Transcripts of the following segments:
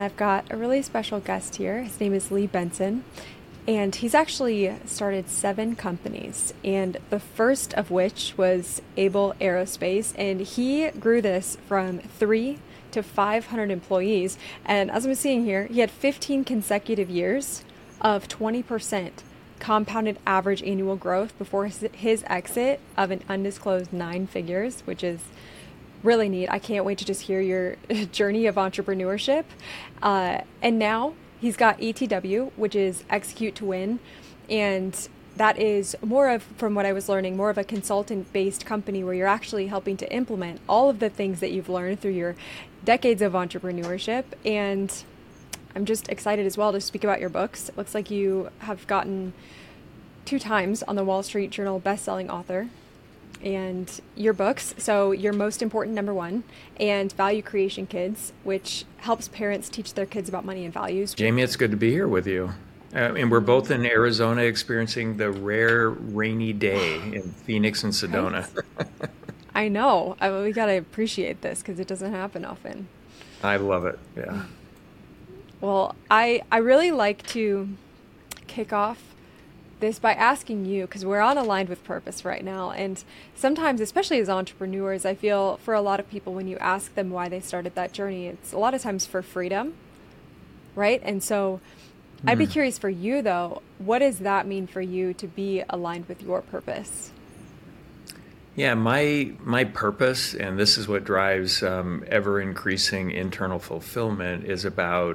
I've got a really special guest here. His name is Lee Benson, and he's actually started 7 companies, and the first of which was Able Aerospace, and he grew this from 3 to 500 employees. And as I'm seeing here, he had 15 consecutive years of 20% compounded average annual growth before his exit of an undisclosed 9 figures, which is really neat. I can't wait to just hear your journey of entrepreneurship. And now he's got ETW, which is Execute to Win. And that is more of, from what I was learning, more of a consultant based company where you're actually helping to implement all of the things that you've learned through your decades of entrepreneurship. And I'm just excited as well to speak about your books. It looks like you have gotten 2 times on the Wall Street Journal bestselling author and your books. So, your most important number one, and Value Creation Kids, which helps parents teach their kids about money and values. Jamie, it's good to be here with you. And we're both in Arizona experiencing the rare rainy day in Phoenix and Sedona. Right? I know. We got to appreciate this because it doesn't happen often. I love it. Yeah. Well, I really like to kick off this by asking you, because we're on Aligned with Purpose right now. And sometimes, especially as entrepreneurs, I feel for a lot of people, when you ask them why they started that journey, it's a lot of times for freedom, right? And so I'd be curious for you, though, what does that mean for you to be aligned with your purpose? Yeah, my purpose, and this is what drives ever increasing internal fulfillment, is about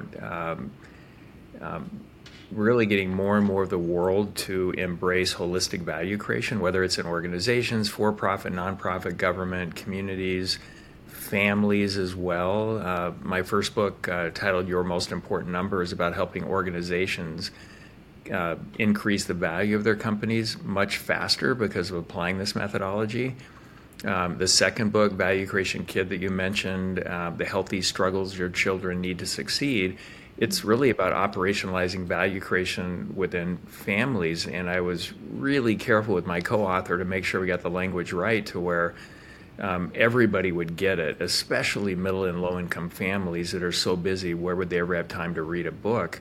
really getting more and more of the world to embrace holistic value creation, whether it's in organizations, for-profit, nonprofit, government, communities, families as well. My first book, titled Your Most Important Number, is about helping organizations increase the value of their companies much faster because of applying this methodology. The second book, Value Creation Kid, that you mentioned, The Healthy Struggles Your Children Need to Succeed, it's really about operationalizing value creation within families. And I was really careful with my co-author to make sure we got the language right to where everybody would get it, especially middle and low income families that are so busy. Where would they ever have time to read a book?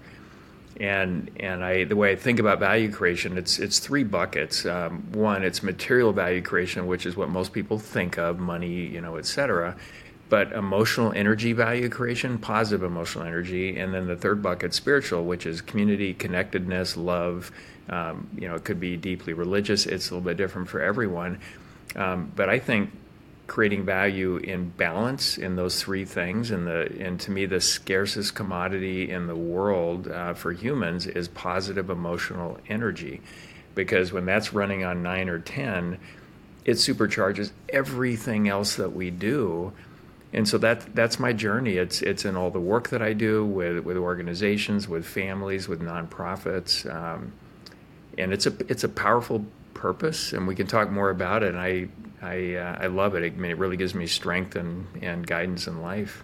And the way I think about value creation, it's 3 buckets. One, it's material value creation, which is what most people think of, money, et cetera. But emotional energy value creation, positive emotional energy, and then the third bucket, spiritual, which is community, connectedness, love. It could be deeply religious. It's a little bit different for everyone. But I think creating value in balance in those 3 things, and to me, the scarcest commodity in the world for humans is positive emotional energy, because when that's running on 9 or 10, it supercharges everything else that we do. And so that's my journey. It's in all the work that I do with organizations, with families, with nonprofits, and it's a powerful purpose, and we can talk more about it. And I love it. I mean, it really gives me strength and guidance in life.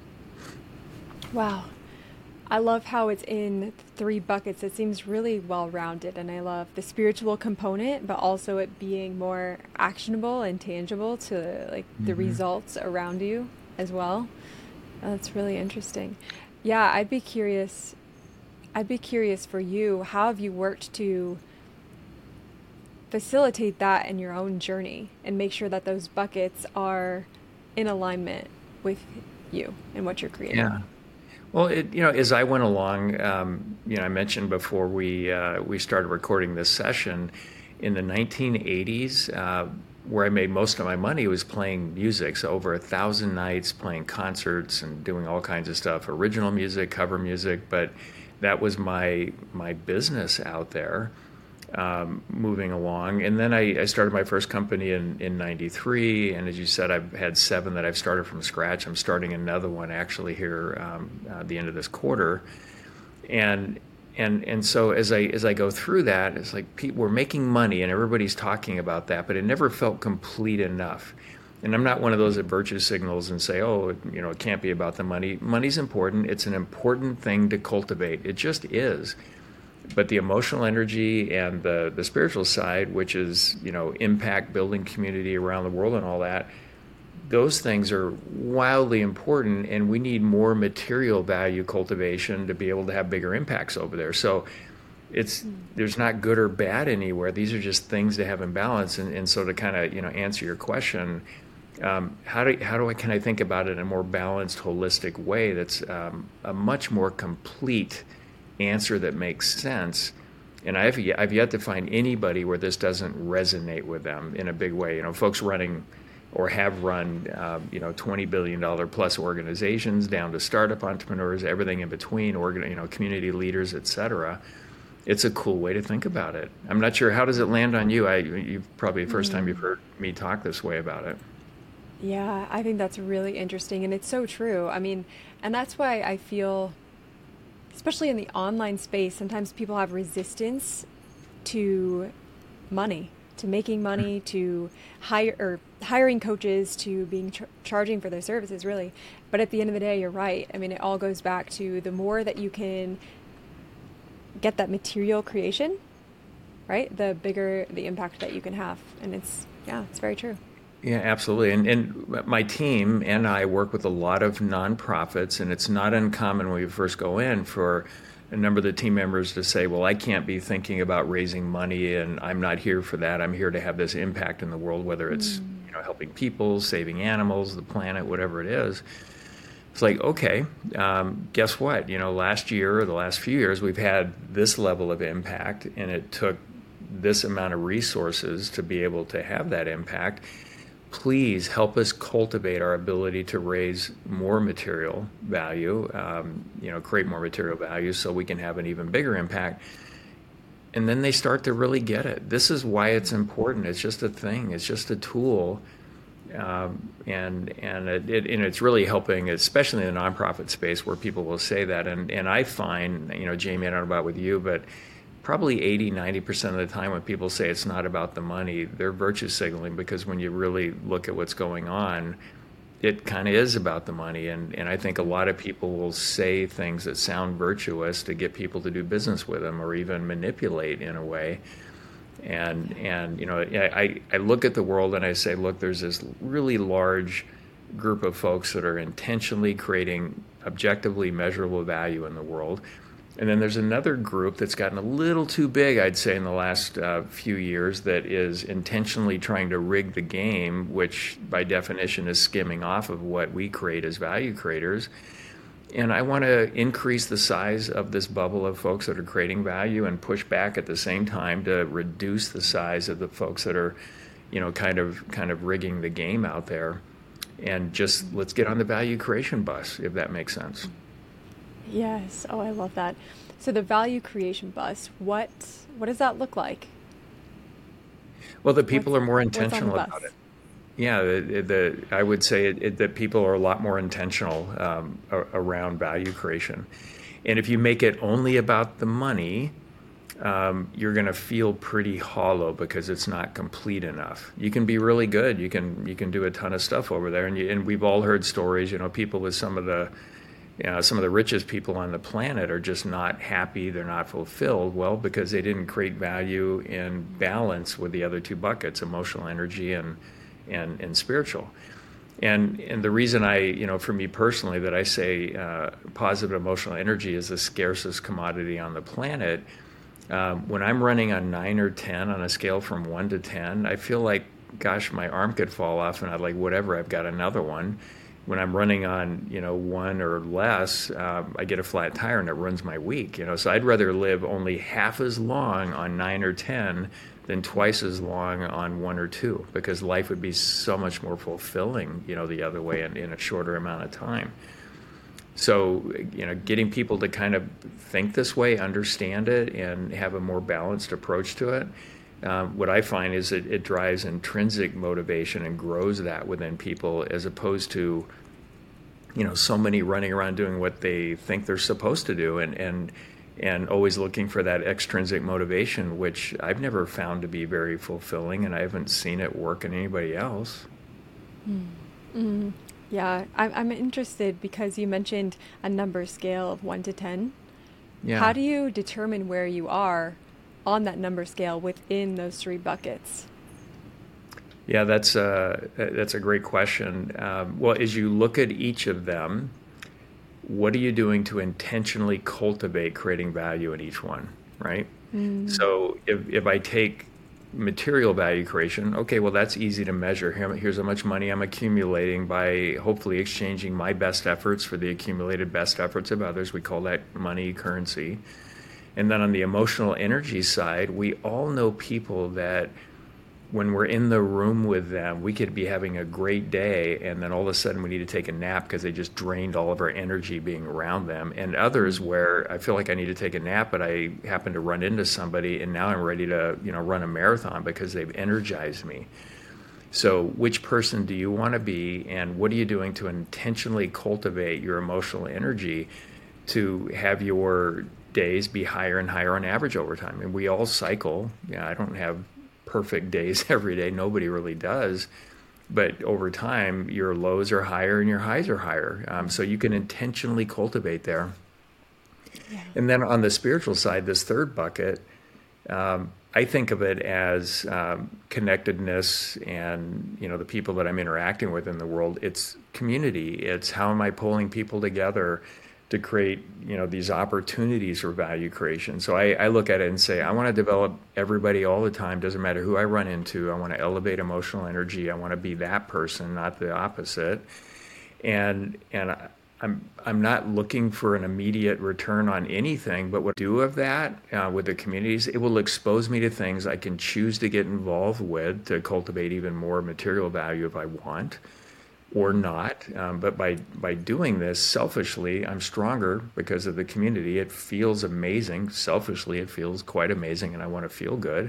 Wow. I love how it's in 3 buckets. It seems really well rounded, and I love the spiritual component, but also it being more actionable and tangible to like the results around you as well. That's really interesting. Yeah, I'd be curious. I'd be curious for you. How have you worked to facilitate that in your own journey and make sure that those buckets are in alignment with you and what you're creating? Yeah. Well, as I went along, I mentioned before we started recording this session, in the 1980s, where I made most of my money was playing music. So over 1,000 nights playing concerts and doing all kinds of stuff, original music, cover music. But that was my business out there, moving along. And then I started my first company in 93. And as you said, I've had 7 that I've started from scratch. I'm starting another one actually here at the end of this quarter. And so as I go through that, it's like we're making money and everybody's talking about that, but it never felt complete enough. And I'm not one of those that virtue signals and say, oh, it can't be about the money. Money's important. It's an important thing to cultivate. It just is. But the emotional energy and the spiritual side, which is, impact, building community around the world and all that, those things are wildly important, and we need more material value cultivation to be able to have bigger impacts over there. So it's there's not good or bad anywhere. These are just things to have in balance. And so to kind of answer your question, can I think about it in a more balanced, holistic way that's a much more complete answer that makes sense. And I've yet to find anybody where this doesn't resonate with them in a big way. Folks running or have run, $20 billion plus organizations down to startup entrepreneurs, everything in between, community leaders, et cetera. It's a cool way to think about it. I'm not sure, how does it land on you? You've probably the first time you've heard me talk this way about it. Yeah, I think that's really interesting, and it's so true. I mean, and that's why I feel, especially in the online space, sometimes people have resistance to money, to making money, to hiring coaches, to being charging for their services, really. But at the end of the day, you're right. I mean, it all goes back to the more that you can get that material creation, right? The bigger the impact that you can have. And it's very true. Yeah, absolutely. And my team and I work with a lot of nonprofits, and it's not uncommon when we first go in for a number of the team members to say, well, I can't be thinking about raising money, and I'm not here for that. I'm here to have this impact in the world, whether it's helping people, saving animals, the planet, whatever it is. It's like, okay, guess what? Last year or the last few years, we've had this level of impact, and it took this amount of resources to be able to have that impact. Please help us cultivate our ability to raise more material value, create more material value so we can have an even bigger impact. And then they start to really get it. This is why it's important. It's just a thing. It's just a tool. And it's really helping, especially in the nonprofit space where people will say that. And I find, Jamie, I don't know about with you, but probably 80-90% of the time when people say it's not about the money, they're virtue signaling, because when you really look at what's going on, it kind of is about the money. And I think a lot of people will say things that sound virtuous to get people to do business with them or even manipulate in a way. And I look at the world and I say, look, there's this really large group of folks that are intentionally creating objectively measurable value in the world. And then there's another group that's gotten a little too big, I'd say, in the last few years, that is intentionally trying to rig the game, which by definition is skimming off of what we create as value creators. And I want to increase the size of this bubble of folks that are creating value and push back at the same time to reduce the size of the folks that are, kind of rigging the game out there. And just let's get on the value creation bus, if that makes sense. Yes. Oh, I love that. So the value creation bus, what does that look like? Well, the people are more intentional about it. Yeah, I would say that people are a lot more intentional around value creation. And if you make it only about the money, you're going to feel pretty hollow because it's not complete enough. You can be really good. You can do a ton of stuff over there. And we've all heard stories, people with some of the richest people on the planet are just not happy. They're not fulfilled. Well, because they didn't create value in balance with the other two buckets, emotional energy and spiritual. And the reason for me personally, that I say positive emotional energy is the scarcest commodity on the planet. When I'm running on 9 or 10 on a scale from 1 to 10, I feel like, gosh, my arm could fall off, and whatever, I've got another one. When I'm running on, 1 or less, I get a flat tire and it ruins my week. So I'd rather live only half as long on 9 or 10 than twice as long on 1 or 2, because life would be so much more fulfilling, the other way in a shorter amount of time. So, getting people to kind of think this way, understand it, and have a more balanced approach to it. What I find is it drives intrinsic motivation and grows that within people, as opposed to, so many running around doing what they think they're supposed to do and always looking for that extrinsic motivation, which I've never found to be very fulfilling, and I haven't seen it work in anybody else. Mm-hmm. Yeah, I'm interested because you mentioned a number scale of 1 to 10. Yeah. How do you determine where you are on that number scale within those 3 buckets? Yeah, that's a great question. Well, as you look at each of them, what are you doing to intentionally cultivate creating value in each one, right? Mm, So if I take material value creation, okay, well, that's easy to measure. Here's how much money I'm accumulating by hopefully exchanging my best efforts for the accumulated best efforts of others. We call that money currency. And then on the emotional energy side, we all know people that when we're in the room with them, we could be having a great day, and then all of a sudden we need to take a nap because they just drained all of our energy being around them. And others mm, where I feel like I need to take a nap, but I happen to run into somebody, and now I'm ready to, run a marathon because they've energized me. So, which person do you want to be, and what are you doing to intentionally cultivate your emotional energy to have your days be higher and higher on average over time? And we all cycle. I don't have perfect days every day. Nobody really does. But over time, your lows are higher and your highs are higher. So you can intentionally cultivate there. yeah. And then on the spiritual side, this third bucket, I think of it as connectedness and the people that I'm interacting with in the world. It's community. It's how am I pulling people together to create these opportunities for value creation. So I look at it and say I want to develop everybody all the time. Doesn't matter who I run into. I want to elevate emotional energy. I want to be that person, not the opposite. And I'm not looking for an immediate return on anything, but what I do of that with the communities, it will expose me to things I can choose to get involved with to cultivate even more material value if I want or not. But by doing this selfishly, I'm stronger because of the community. It feels amazing. Selfishly, it feels quite amazing, and I want to feel good.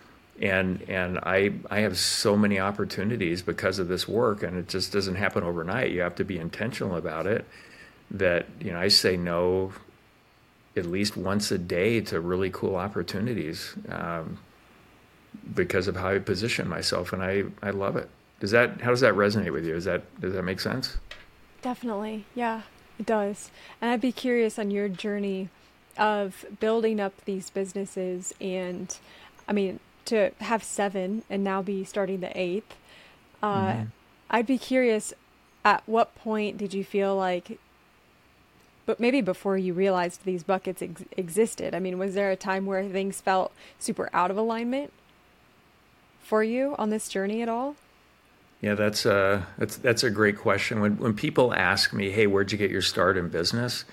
And I have so many opportunities because of this work, and it just doesn't happen overnight. You have to be intentional about it. That I say no at least once a day to really cool opportunities because of how I position myself, and I love it. How does that resonate with you? Does that make sense? Definitely. Yeah, it does. And I'd be curious on your journey of building up these businesses and, I mean, to have seven and now be starting the eighth. Uh, Hmm. I'd be curious, at what point did you feel like, but maybe before you realized these buckets existed? I mean, was there a time where things felt super out of alignment for you on this journey at all? Yeah, that's a great question. When people ask me, "Hey, where'd you get your start in business?"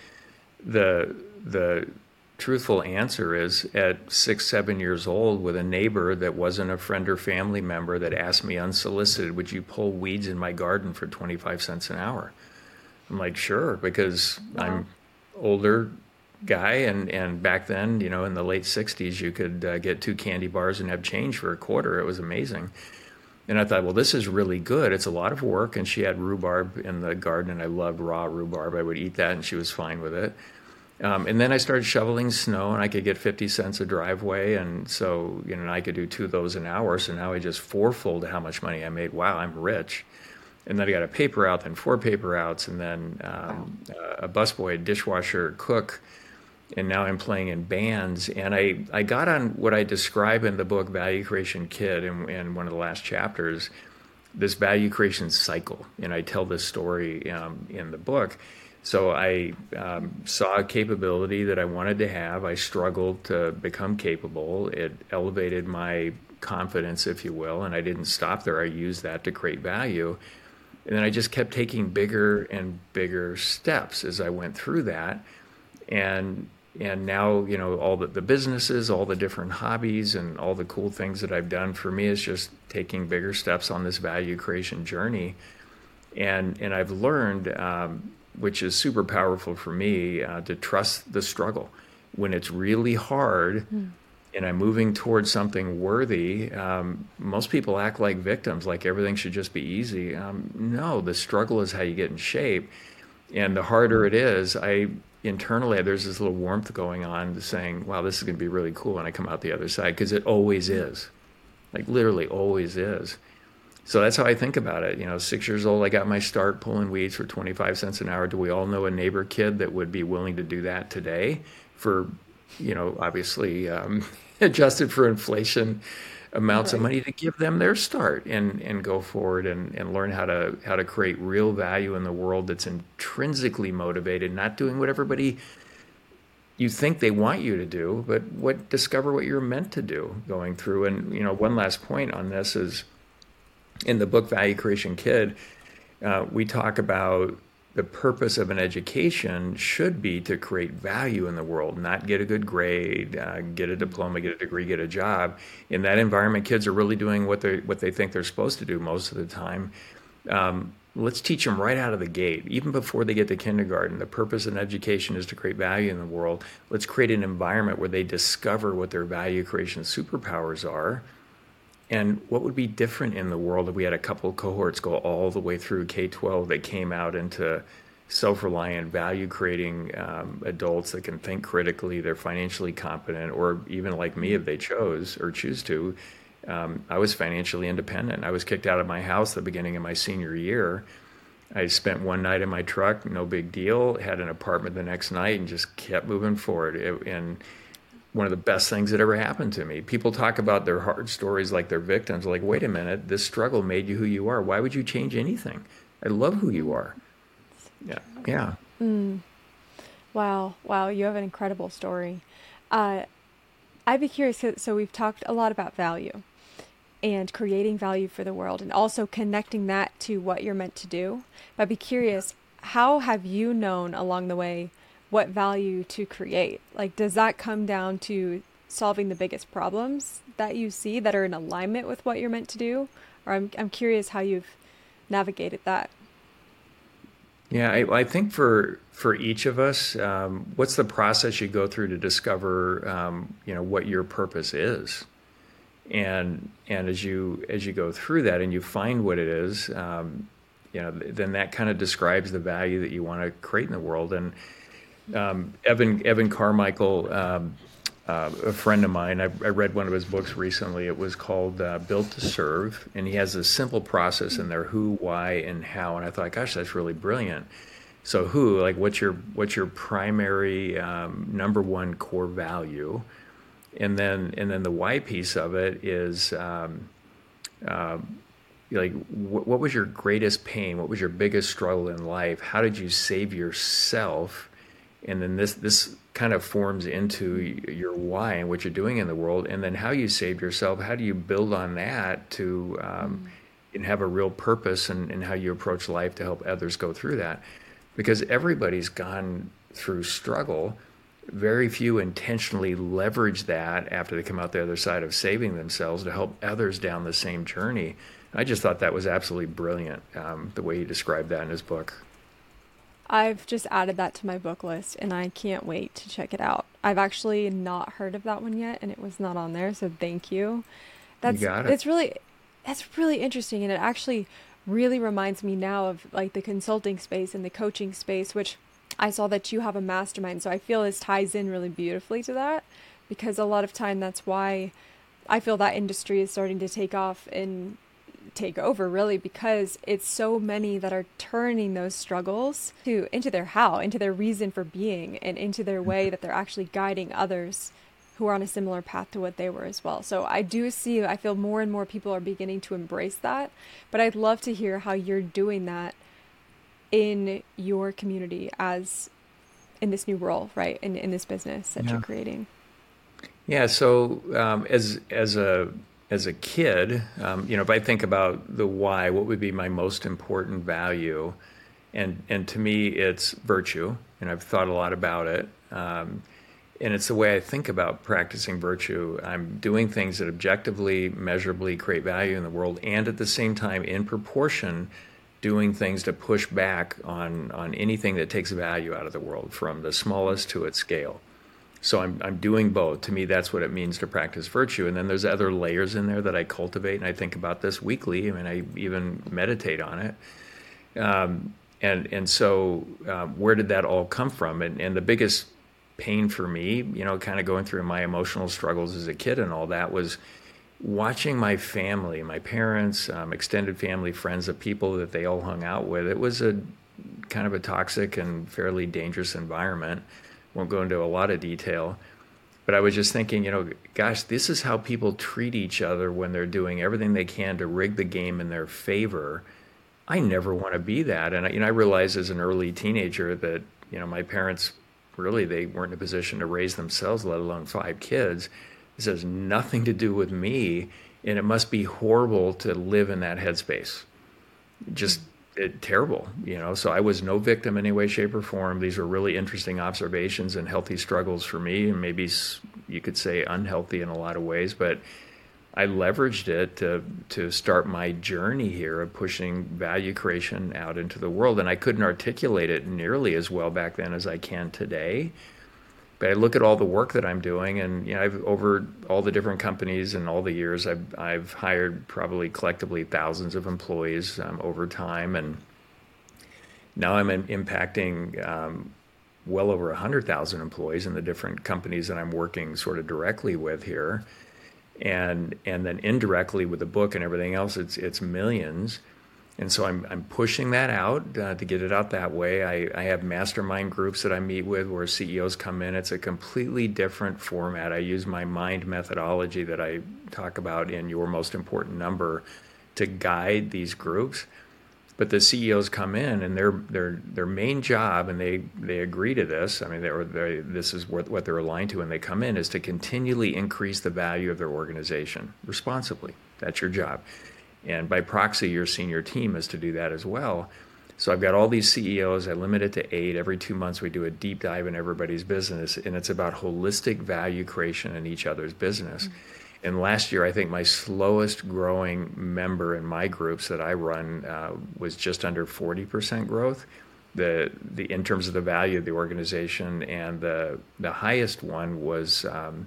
The truthful answer is at 6, 7 years old with a neighbor that wasn't a friend or family member that asked me unsolicited, "Would you pull weeds in my garden for 25 cents an hour?" I'm like, "Sure," because Wow. I'm older guy, and back then, in the late 60s, you could get two candy bars and have change for a quarter. It was amazing. And I thought, well, this is really good. It's a lot of work. And she had rhubarb in the garden, and I loved raw rhubarb. I would eat that, and she was fine with it. And then I started shoveling snow, and I could get 50 cents a driveway. And so, and I could do two of those an hour. So now I just fourfold how much money I made. Wow, I'm rich. And then I got a paper out, then four paper outs, and then Wow. a busboy, a dishwasher, cook, and now I'm playing in bands. And I got on what I describe in the book Value Creation Kid in one of the last chapters, this value creation cycle. And I tell this story in the book. So I saw a capability that I wanted to have. I struggled to become capable. It elevated my confidence, if you will, and I didn't stop there. I used that to create value. And then I just kept taking bigger and bigger steps as I went through that. And and now all the businesses, all the different hobbies, and all the cool things that I've done for me is just taking bigger steps on this value creation journey. And I've learned, which is super powerful for me, to trust the struggle when it's really hard. Mm. And I'm moving towards something worthy. Most people act like victims, like everything should just be easy. No, the struggle is how you get in shape. And the harder it is, I internally there's this little warmth going on saying, "Wow, this is going to be really cool," when I come out the other side, because it always is, like literally always is. So that's how I think about it. 6 years old, I got my start pulling weeds for 25 cents an hour. Do we all know a neighbor kid that would be willing to do that today for, obviously adjusted for inflation, amounts of Right. money to give them their start and go forward and learn how to create real value in the world that's intrinsically motivated, not doing what everybody you think they want you to do, but discover what you're meant to do going through. And one last point on this is in the book Value Creation Kid, we talk about the purpose of an education should be to create value in the world, not get a good grade, get a diploma, get a degree, get a job. In that environment, kids are really doing what they think they're supposed to do most of the time. Let's teach them right out of the gate, even before they get to kindergarten. The purpose of an education is to create value in the world. Let's create an environment where they discover what their value creation superpowers are. And what would be different in the world if we had a couple of cohorts go all the way through K-12 that came out into self-reliant, value-creating adults that can think critically, they're financially competent, or even like me, if they chose or choose to. I was financially independent. I was kicked out of my house at the beginning of my senior year. I spent one night in my truck, no big deal, had an apartment the next night, and just kept moving forward. And one of the best things that ever happened to me. People talk about their hard stories like they're victims. Like, wait a minute, this struggle made you who you are. Why would you change anything? I love who you are. Yeah, yeah, Wow, wow, you have an incredible story. Uh, I'd be curious. So we've talked a lot about value and creating value for the world, and also connecting that to what you're meant to do. But I'd be curious, how have you known along the way what value to create? Like, does that come down to solving the biggest problems that you see that are in alignment with what you're meant to do? Or I'm curious how you've navigated that. yeah. I think for each of us, what's the process you go through to discover, what your purpose is? And as you go through that and you find what it is, then that kind of describes the value that you want to create in the world. And Evan Carmichael, a friend of mine, I read one of his books recently. It was called Built to Serve, and he has a simple process in there: who, why, and how. And I thought, gosh, that's really brilliant. So who, like, what's your primary number one core value, and then the why piece of it is like what was your greatest pain? What was your biggest struggle in life? How did you save yourself? And then this kind of forms into your why and what you're doing in the world, and then how you save yourself. How do you build on that to and have a real purpose and how you approach life to help others go through that? Because everybody's gone through struggle. Very few intentionally leverage that after they come out the other side of saving themselves to help others down the same journey. I just thought that was absolutely brilliant, the way he described that in his book. I've just added that to my book list and I can't wait to check it out. I've actually not heard of that one yet and it was not on there, so thank you. You That's got it. it's really that's really interesting, and it actually really reminds me now of like the consulting space and the coaching space, which I saw that you have a mastermind, so I feel this ties in really beautifully to that, because a lot of time that's why I feel that industry is starting to take off and take over, really, because it's so many that are turning those struggles to into their how, into their reason for being, and into their way that they're actually guiding others who are on a similar path to what they were as well. So I feel more and more people are beginning to embrace that, but I'd love to hear how you're doing that in your community, as in this new role, right? In this business that you're Yeah. creating. Yeah. So as a kid, if I think about the why, what would be my most important value? And to me, it's virtue, and I've thought a lot about it. And it's the way I think about practicing virtue. I'm doing things that objectively, measurably create value in the world, and at the same time, in proportion, doing things to push back on anything that takes value out of the world, from the smallest to its scale. So I'm doing both. To me, that's what it means to practice virtue. And then there's other layers in there that I cultivate, and I think about this weekly. I mean, I even meditate on it. And so where did that all come from? And the biggest pain for me, kind of going through my emotional struggles as a kid and all that, was watching my family, my parents, extended family, friends, the people that they all hung out with. It was a kind of a toxic and fairly dangerous environment. Won't go into a lot of detail. But I was just thinking, gosh, this is how people treat each other when they're doing everything they can to rig the game in their favor. I never want to be that. And I realized as an early teenager that, my parents really, they weren't in a position to raise themselves, let alone 5 kids. This has nothing to do with me. And it must be horrible to live in that headspace. Just terrible. So I was no victim in any way, shape, or form. These were really interesting observations and healthy struggles for me, and maybe you could say unhealthy in a lot of ways, but I leveraged it to start my journey here of pushing value creation out into the world. And I couldn't articulate it nearly as well back then as I can today. But I look at all the work that I'm doing, and I've over all the different companies and all the years, I've hired probably collectively thousands of employees over time, and now I'm impacting well over 100,000 employees in the different companies that I'm working sort of directly with here, and then indirectly with the book and everything else, it's millions. And so I'm pushing that out to get it out that way. I have mastermind groups that I meet with where CEOs come in. It's a completely different format. I use my MIND methodology that I talk about in Your Most Important Number to guide these groups. But the CEOs come in, and their main job, and they agree to this. I mean, this is what they're aligned to, and they come in is to continually increase the value of their organization responsibly. That's your job. And by proxy, your senior team is to do that as well. So I've got all these CEOs. I limit it to 8. Every 2 months, we do a deep dive in everybody's business, and it's about holistic value creation in each other's business. Mm-hmm. And last year, I think my slowest growing member in my groups that I run was just under 40% growth. In terms of the value of the organization, and the highest one was,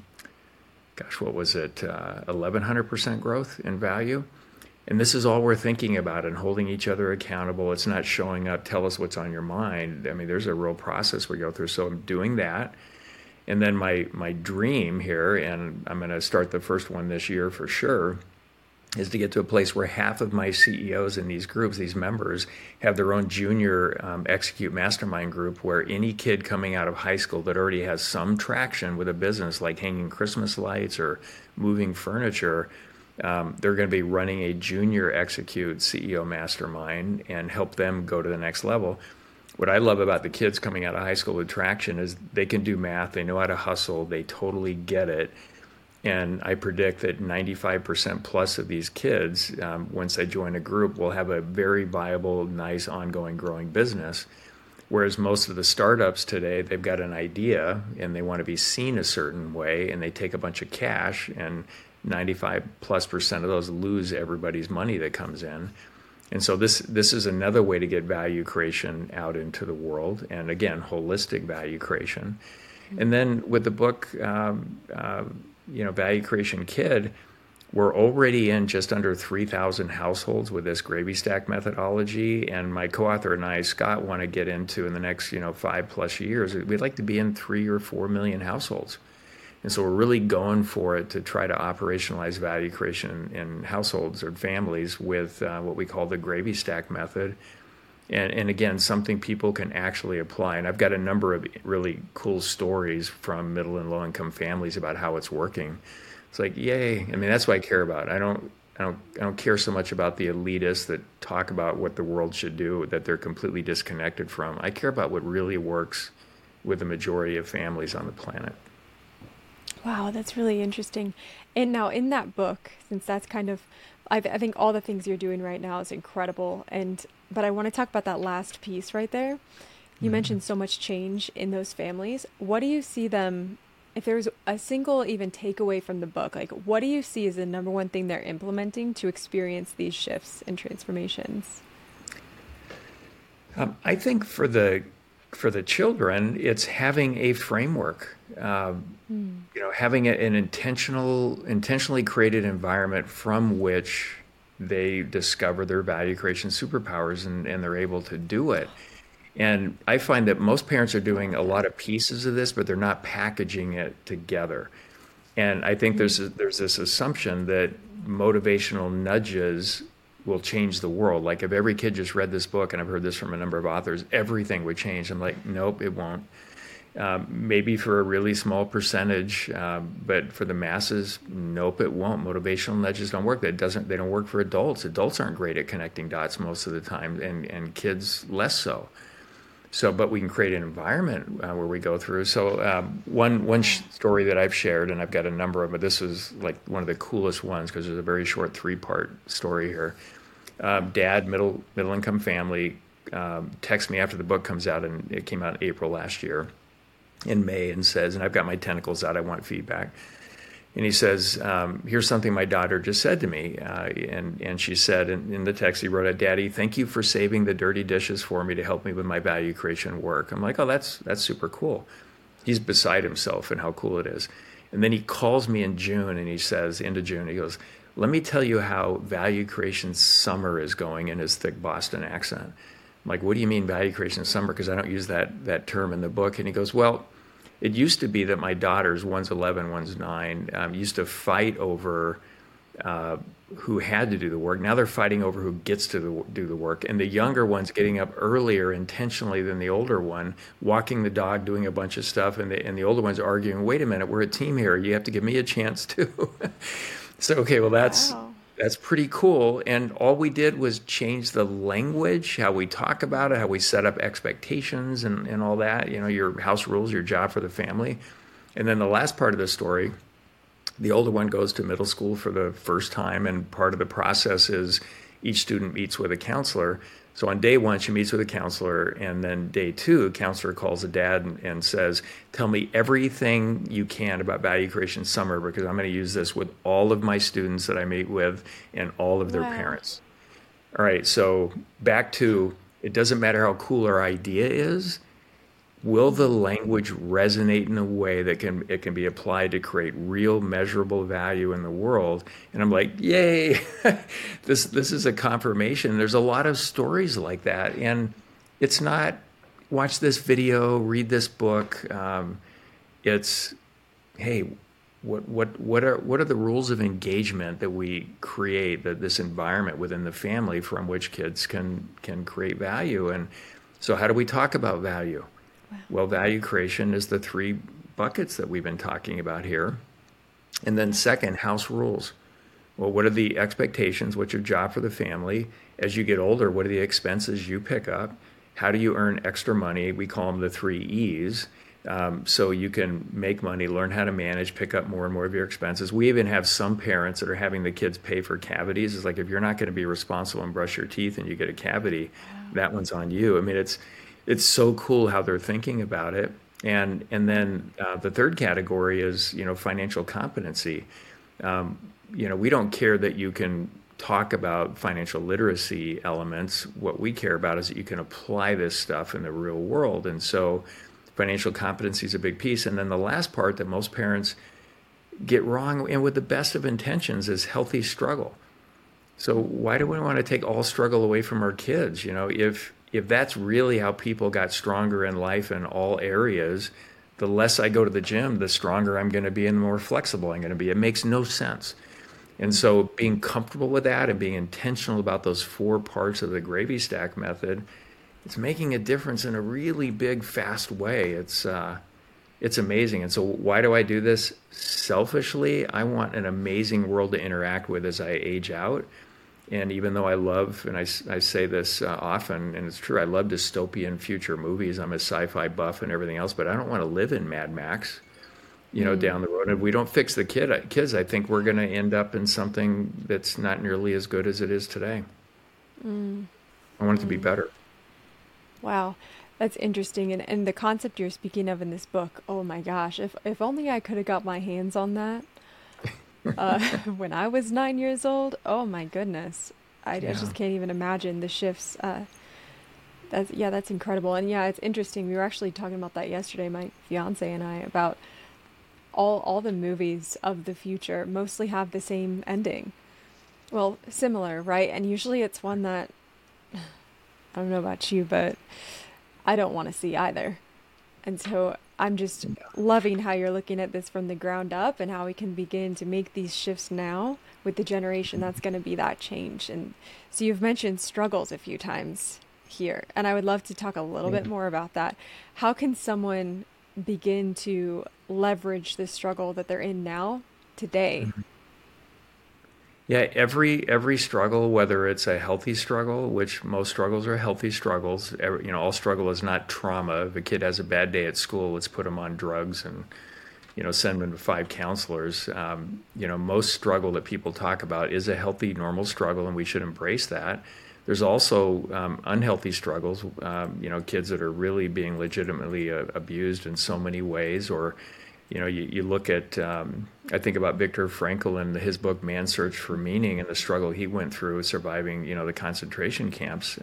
what was it? 1,100% growth in value. And this is all we're thinking about and holding each other accountable. It's not showing up, tell us what's on your mind. I mean, there's a real process we go through. So I'm doing that. And then my dream here, and I'm going to start the first one this year for sure, is to get to a place where half of my CEOs in these groups, these members, have their own junior Execute Mastermind group, where any kid coming out of high school that already has some traction with a business like hanging Christmas lights or moving furniture, they're going to be running a junior Execute CEO Mastermind and help them go to the next level. What I love about the kids coming out of high school with traction is they can do math, they know how to hustle, they totally get it. And I predict that 95% plus of these kids, once they join a group, will have a very viable, nice, ongoing, growing business. Whereas most of the startups today, they've got an idea and they want to be seen a certain way, and they take a bunch of cash, and 95+% of those lose everybody's money that comes in. And so this is another way to get value creation out into the world, and again, holistic value creation. And then with the book, Value Creation Kid, we're already in just under 3,000 households with this gravy stack methodology. And my co-author and I, Scott, want to get into in the next 5+ years. We'd like to be in 3 or 4 million households. And so we're really going for it to try to operationalize value creation in households or families with what we call the gravy stack method. And again, something people can actually apply. And I've got a number of really cool stories from middle and low income families about how it's working. It's like, yay. I mean, that's what I care about. I don't care so much about the elitists that talk about what the world should do, that they're completely disconnected from. I care about what really works with the majority of families on the planet. Wow, that's really interesting. And now in that book, since that's kind of, I think all the things you're doing right now is incredible. But I want to talk about that last piece right there. You mentioned so much change in those families. What do you see them, if there's a single even takeaway from the book, like what do you see as the number one thing they're implementing to experience these shifts and transformations? I think for the children, it's having a framework, having an intentionally created environment from which they discover their value creation superpowers, and they're able to do it. And I find that most parents are doing a lot of pieces of this, but they're not packaging it together. And I think there's this assumption that motivational nudges will change the world. Like if every kid just read this book, and I've heard this from a number of authors, everything would change. I'm like, nope, it won't. Maybe for a really small percentage, but for the masses, nope, it won't. Motivational nudges don't work. They don't work for adults. Adults aren't great at connecting dots most of the time, and kids less so. So, but we can create an environment where we go through. So, story that I've shared, and I've got a number of them, but this was like one of the coolest ones because there's a very short 3-part story here. Dad, middle income family, texts me after the book comes out, and it came out in April last year, in May, and says, and I've got my tentacles out, I want feedback. And he says, here's something my daughter just said to me. And she said in the text, he wrote out, Daddy, thank you for saving the dirty dishes for me to help me with my value creation work. I'm like, oh, that's super cool. He's beside himself and how cool it is. And then he calls me in June, and he says, into June, he goes, let me tell you how value creation summer is going, in his thick Boston accent. I'm like, what do you mean value creation summer? Because I don't use that term in the book. And he goes, well, it used to be that my daughters, one's 11, one's 9, used to fight over who had to do the work. Now they're fighting over who gets to do the work. And the younger one's getting up earlier intentionally than the older one, walking the dog, doing a bunch of stuff. And the older one's arguing, wait a minute, we're a team here. You have to give me a chance too. So, okay, well, that's pretty cool. And all we did was change the language, how we talk about it, how we set up expectations and all that, your house rules, your job for the family. And then the last part of the story, the older one goes to middle school for the first time, and part of the process is each student meets with a counselor. So on day 1, she meets with a counselor, and then day 2, a counselor calls the dad and says, tell me everything you can about value creation summer, because I'm going to use this with all of my students that I meet with and all of their parents. All right, so back to, it doesn't matter how cool our idea is, will the language resonate in a way that it can be applied to create real measurable value in the world? And I'm like, yay, this is a confirmation. There's a lot of stories like that. And it's not, watch this video, read this book. It's, hey, what are the rules of engagement that we create, this environment within the family from which kids can create value? And so how do we talk about value? Well, value creation is the 3 buckets that we've been talking about here. And then second, house rules. Well, what are the expectations? What's your job for the family? As you get older, what are the expenses you pick up? How do you earn extra money? We call them the 3 E's. So you can make money, learn how to manage, pick up more and more of your expenses. We even have some parents that are having the kids pay for cavities. It's like, if you're not going to be responsible and brush your teeth and you get a cavity, that one's on you. I mean, it's so cool how they're thinking about it. And then the third category is, financial competency. We don't care that you can talk about financial literacy elements. What we care about is that you can apply this stuff in the real world. And so financial competency is a big piece. And then the last part that most parents get wrong, and with the best of intentions, is healthy struggle. So why do we want to take all struggle away from our kids? If that's really how people got stronger in life in all areas, the less I go to the gym, the stronger I'm going to be and the more flexible I'm going to be. It makes no sense. And so being comfortable with that and being intentional about those 4 parts of the gravy stack method, it's making a difference in a really big, fast way. It's amazing. And so why do I do this? Selfishly, I want an amazing world to interact with as I age out. And even though I love, and I say this often, and it's true, I love dystopian future movies. I'm a sci-fi buff and everything else, but I don't want to live in Mad Max, down the road. And if we don't fix the kids, I think we're going to end up in something that's not nearly as good as it is today. I want it to be better. Wow, that's interesting. And the concept you're speaking of in this book, oh my gosh, if only I could have got my hands on that. When I was 9 years old, oh my goodness, I just can't even imagine the shifts. That's incredible. And it's interesting. We were actually talking about that yesterday, my fiance and I, about all the movies of the future mostly have the same ending. Well, similar, right? And usually it's one that, I don't know about you, but I don't want to see either. And so I'm just loving how you're looking at this from the ground up, and how we can begin to make these shifts now with the generation that's going to be that change. And so you've mentioned struggles a few times here, and I would love to talk a little bit more about that. How can someone begin to leverage the struggle that they're in now today. Yeah, every struggle, whether it's a healthy struggle, which most struggles are healthy struggles. All struggle is not trauma. If a kid has a bad day at school, let's put them on drugs and send them to five counselors. Most struggle that people talk about is a healthy, normal struggle, and we should embrace that. There's also unhealthy struggles, kids that are really being legitimately abused in so many ways, or you look at, I think about Viktor Frankl and his book, Man's Search for Meaning, and the struggle he went through surviving, the concentration camps.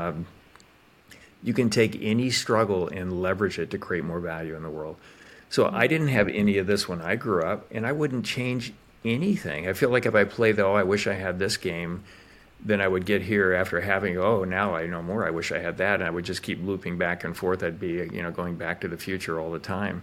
You can take any struggle and leverage it to create more value in the world. So I didn't have any of this when I grew up, and I wouldn't change anything. I feel like if I play the, I wish I had this game, then I would get here after having, now I know more, I wish I had that, and I would just keep looping back and forth. I'd be, going back to the future all the time.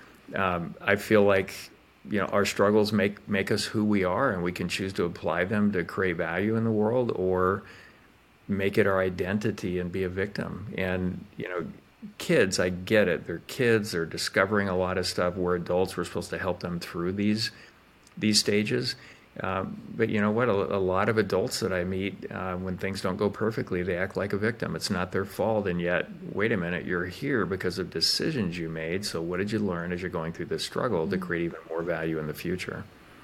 I feel like our struggles make us who we are, and we can choose to apply them to create value in the world, or make it our identity and be a victim. And kids, I get it. They're kids. They're discovering a lot of stuff. We're adults. We're supposed to help them through these stages. But you know what? A lot of adults that I meet, when things don't go perfectly, they act like a victim. It's not their fault. And yet, wait a minute, you're here because of decisions you made. So what did you learn as you're going through this struggle to create even more value in the future?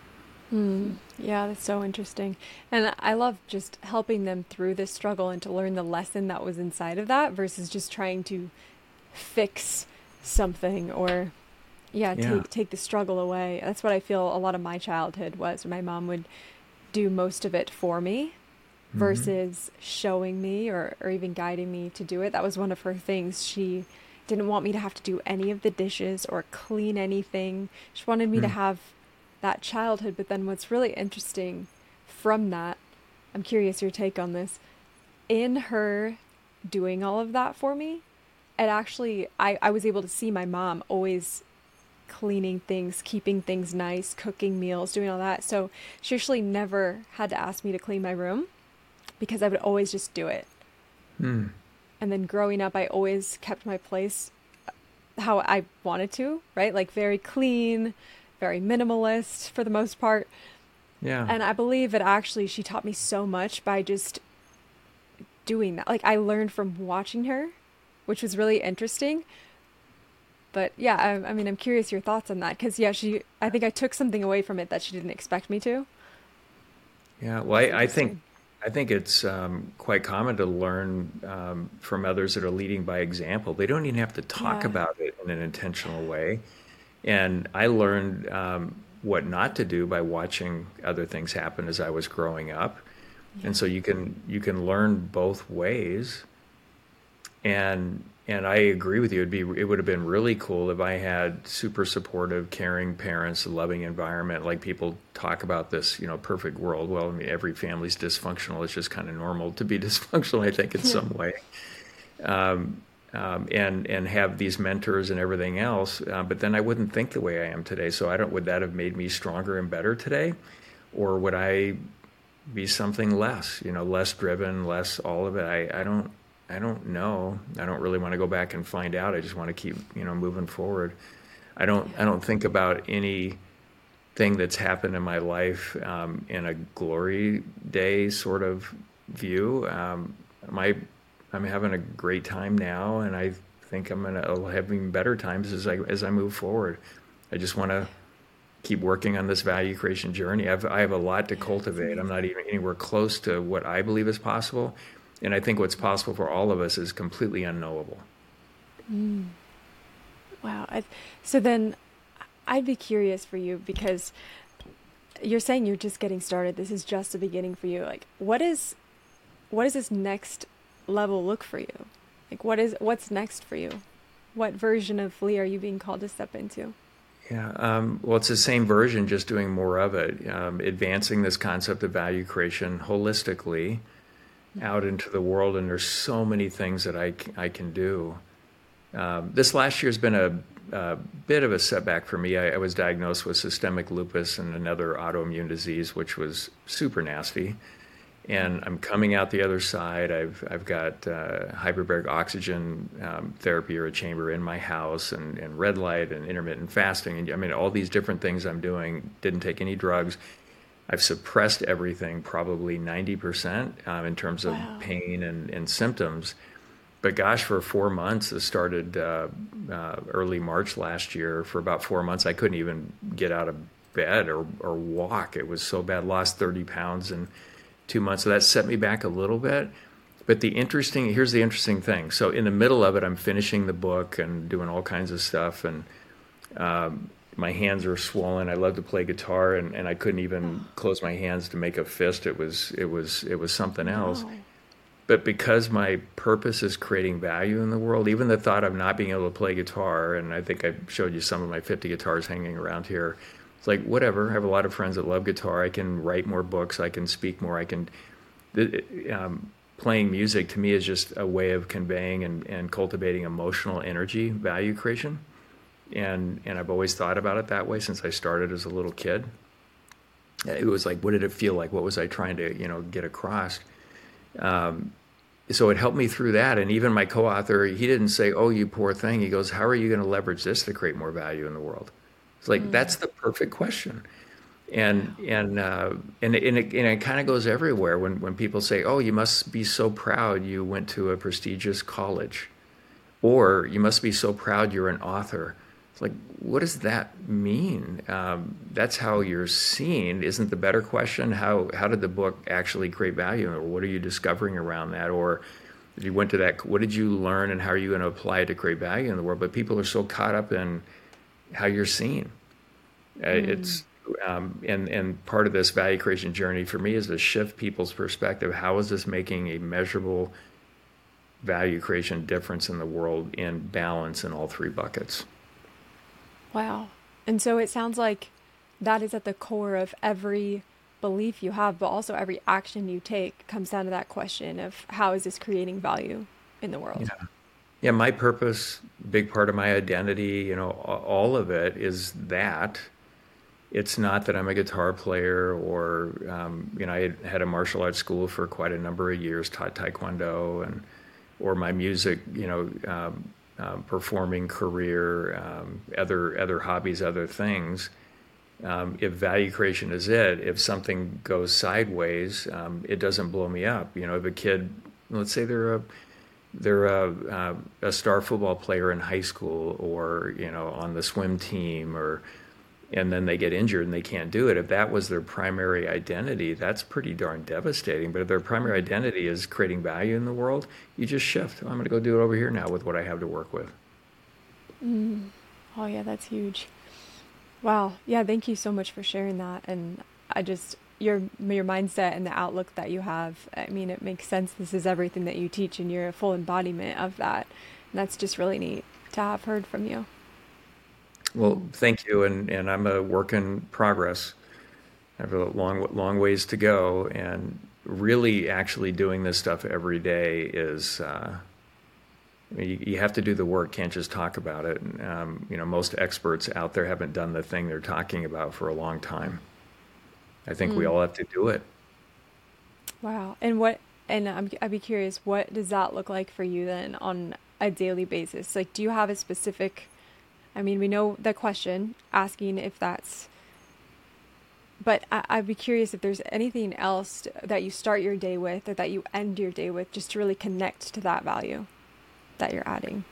Yeah, that's so interesting. And I love just helping them through this struggle and to learn the lesson that was inside of that versus just trying to fix something or Yeah. take the struggle away. That's what I feel a lot of my childhood was. My mom would do most of it for me Hmm. versus showing me or even guiding me to do it. That was one of her things. She didn't want me to have to do any of the dishes or clean anything. She wanted me to have that childhood. But then what's really interesting from that, I'm curious your take on this, in her doing all of that for me, it actually, I was able to see my mom always cleaning things, keeping things nice, cooking meals, doing all that. So she actually never had to ask me to clean my room because I would always just do it. Hmm. And then growing up, I always kept my place how I wanted to, right? Like very clean, very minimalist for the most part. Yeah. And I believe it actually, she taught me so much by just doing that. Like I learned from watching her, which was really interesting. But yeah, I mean, I'm curious your thoughts on that because I think I took something away from it that she didn't expect me to. Yeah. Well, It's I think interesting. I think it's quite common to learn from others that are leading by example. They don't even have to talk Yeah. about it in an intentional way. And I learned what not to do by watching other things happen as I was growing up. And Yeah. so you can learn both ways. And I agree with you. It would have been really cool if I had super supportive, caring parents, a loving environment. Like people talk about this, perfect world. Well, I mean, every family's dysfunctional. It's just kind of normal to be dysfunctional, I think, in Yeah. some way. And have these mentors and everything else. But then I wouldn't think the way I am today. So I don't. Would that have made me stronger and better today, or would I be something less? Less driven, less all of it. I don't know. I don't really want to go back and find out. I just want to keep moving forward. I don't think about anything that's happened in my life in a glory day sort of view. My I'm having a great time now, and I think I'll have even better times as I move forward. I just want to keep working on this value creation journey. I have a lot to Yeah, it's cultivate. I'm not amazing. even anywhere close to what I believe is possible, and I think what's possible for all of us is completely unknowable. Wow. So then I'd be curious for you because you're saying you're just getting started. This is just the beginning for you. Like, what does this next level look for you? Like, what's next for you? What version of Lee are you being called to step into? Yeah, well, it's the same version, just doing more of it, advancing this concept of value creation holistically out into the world. And there's so many things that I can do. This last year has been a bit of a setback for me. I was diagnosed with systemic lupus and another autoimmune disease, which was super nasty. and I'm coming out the other side. I've got hyperbaric oxygen therapy or a chamber in my house, and red light and intermittent fasting, and I mean all these different things I'm doing. Didn't take any drugs. I've suppressed everything probably 90% in terms of Wow. pain and symptoms. But gosh, for 4 months, it started early March last year. For about 4 months, I couldn't even get out of bed or walk. It was so bad. Lost 30 pounds in 2 months. So that set me back a little bit. But here's the interesting thing. So in the middle of it, I'm finishing the book and doing all kinds of stuff. And my hands are swollen. I love to play guitar, and I couldn't even close my hands to make a fist. It was something else. No. But because my purpose is creating value in the world, even the thought of not being able to play guitar, and I think I showed you some of my 50 guitars hanging around here. It's like, whatever. I have a lot of friends that love guitar. I can write more books. I can speak more. Playing music to me is just a way of conveying and cultivating emotional energy, value creation. And I've always thought about it that way since I started as a little kid. It was like, what did it feel like? What was I trying to, get across? So it helped me through that. And even my co-author, he didn't say, "Oh, you poor thing." He goes, "How are you going to leverage this to create more value in the world?" It's like, that's the perfect question. And it kind of goes everywhere when people say, "Oh, you must be so proud you went to a prestigious college," or "You must be so proud you're an author." It's like, what does that mean? That's how you're seen. Isn't the better question, how did the book actually create value, or what are you discovering around that? Or if you went to that, what did you learn, and how are you going to apply it to create value in the world? But people are so caught up in how you're seen. It's and part of this value creation journey for me is to shift people's perspective. How is this making a measurable value creation difference in the world in balance in all three buckets? Wow. And so it sounds like that is at the core of every belief you have, but also every action you take comes down to that question of how is this creating value in the Yeah. world? Yeah, my purpose, big part of my identity, all of it is that. It's not that I'm a guitar player or, I had a martial arts school for quite a number of years, taught Taekwondo, or my music, performing career, other hobbies, other things. If value creation is if something goes sideways, it doesn't blow me up. If a kid, let's say they're a star football player in high school, or on the swim team, and then they get injured and they can't do it. If that was their primary identity, that's pretty darn devastating. But if their primary identity is creating value in the world, you just shift. I'm going to go do it over here now with what I have to work with. Oh, yeah, that's huge. Wow. Yeah, thank you so much for sharing that. And your mindset and the outlook that you have, I mean, it makes sense. This is everything that you teach, and you're a full embodiment of that. And that's just really neat to have heard from you. Well, thank you. And I'm a work in progress. I have a long ways to go. And really actually doing this stuff every day is, you have to do the work, can't just talk about it. Most experts out there haven't done the thing they're talking about for a long time. I think we all have to do it. Wow. And I'd be curious, what does that look like for you then on a daily basis? Like, do you have a specific, I mean, we know the question asking if that's, but I'd be curious if there's anything else that you start your day with or that you end your day with, just to really connect to that value that you're adding.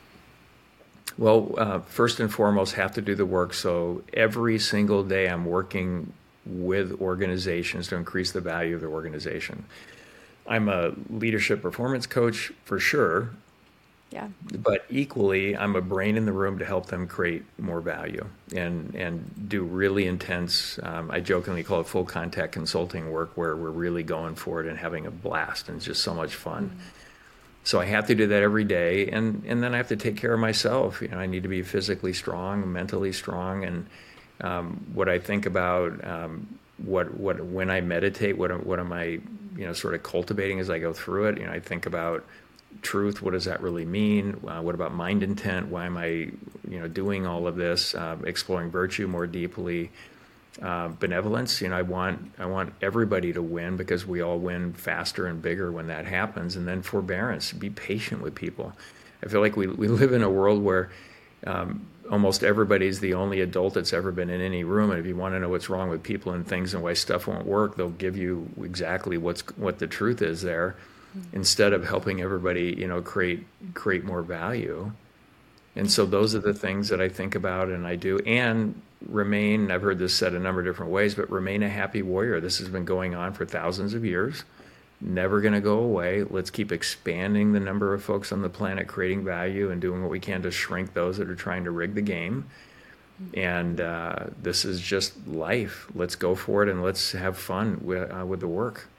Well, first and foremost, have to do the work. So every single day I'm working with organizations to increase the value of their organization. I'm a leadership performance coach for sure, Yeah. but equally, I'm a brain in the room to help them create more value and do really intense, I jokingly call it full contact consulting work, where we're really going for it and having a blast, and it's just so much fun. So I have to do that every day, and then I have to take care of myself. I need to be physically strong, mentally strong, and what I think about, when I meditate, what am I, sort of cultivating as I go through it. I think about truth. What does that really mean? What about mind intent? Why am I, doing all of this? Exploring virtue more deeply. benevolence. I want everybody to win because we all win faster and bigger when that happens. And then forbearance, be patient with people. I feel like we live in a world where almost everybody's the only adult that's ever been in any room. And if you want to know what's wrong with people and things and why stuff won't work, they'll give you exactly what the truth is there, instead of helping everybody, create more value. And so those are the things that I think about and I do. And remain, I've heard this said a number of different ways, but remain a happy warrior. This has been going on for thousands of years, never going to go away. Let's keep expanding the number of folks on the planet creating value and doing what we can to shrink those that are trying to rig the game. And this is just life. Let's go for it and let's have fun with the work.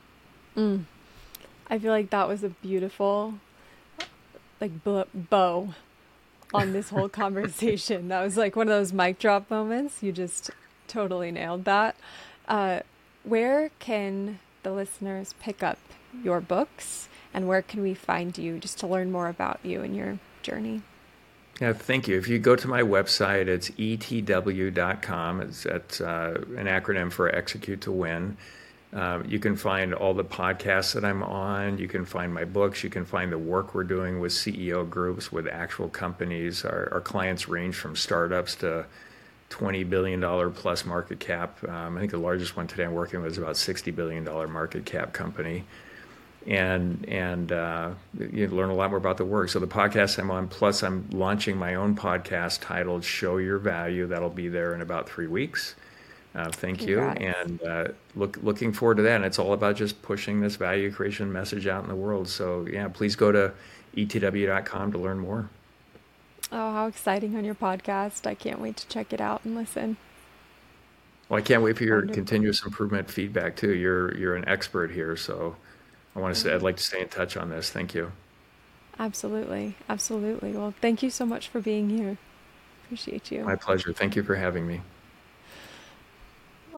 I feel like that was a beautiful, like, bow on this whole conversation. That was like one of those mic drop moments. You just totally nailed that. Where can the listeners pick up your books, and where can we find you just to learn more about you and your journey? Yeah, thank you. If you go to my website, it's etw.com. It's an acronym for Execute to Win. You can find all the podcasts that I'm on. You can find my books. You can find the work we're doing with CEO groups, with actual companies. Our clients range from startups to $20 billion plus market cap. I think the largest one today I'm working with is about $60 billion market cap company. And you learn a lot more about the work. So the podcast I'm on, plus I'm launching my own podcast titled Show Your Value. That'll be there in about 3 weeks. Thank you. And looking forward to that. And it's all about just pushing this value creation message out in the world. So yeah, please go to etw.com to learn more. Oh, how exciting on your podcast. I can't wait to check it out and listen. Well, I can't wait for your Wonderful. continuous improvement feedback too. You're an expert here. So I want to say I'd like to stay in touch on this. Thank you. Absolutely. Absolutely. Well, thank you so much for being here. Appreciate you. My pleasure. Thank you for having me.